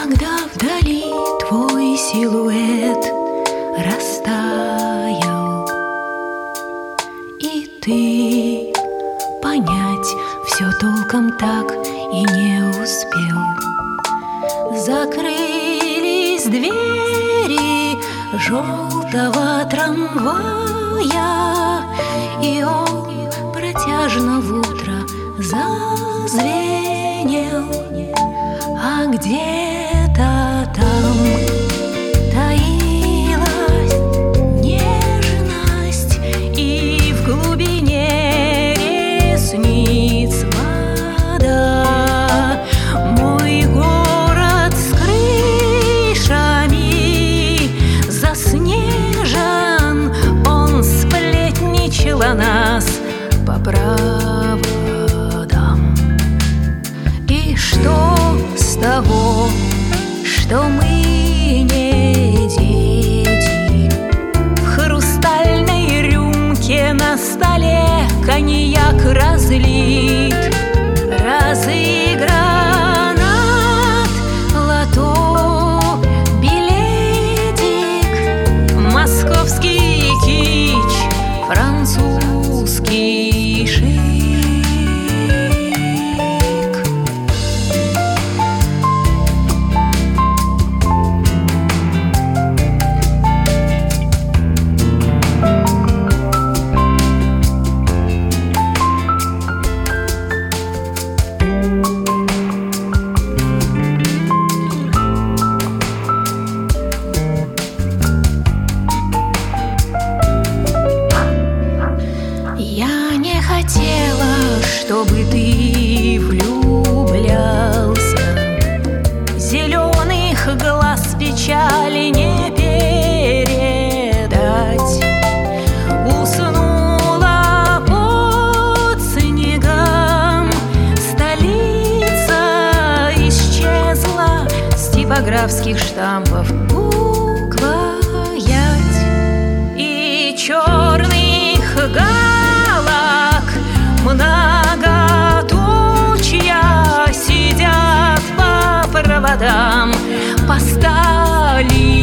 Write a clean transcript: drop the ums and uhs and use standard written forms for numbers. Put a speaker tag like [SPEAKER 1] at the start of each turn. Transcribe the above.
[SPEAKER 1] Когда вдали твой силуэт растаял, и ты понять все толком так и не успел. Закрылись двери желтого трамвая, и он протяжно в утро зазвенел. А где-то там таилась нежность, и в глубине ресниц вода. Мой город с крышами заснежен, он сплетничал о нас по проводам. И что с того, что мы не дети? В хрустальной рюмке на столе коньяк разлит, разыгран лото билетик, московский кич, французский шик. Я не хотела, чтобы ты влюблялся. Зеленых глаз печали не передать. Уснула под снегом столица, исчезла с типографских штампов буква ять. И черных галок многотучья сидят по проводам, по стали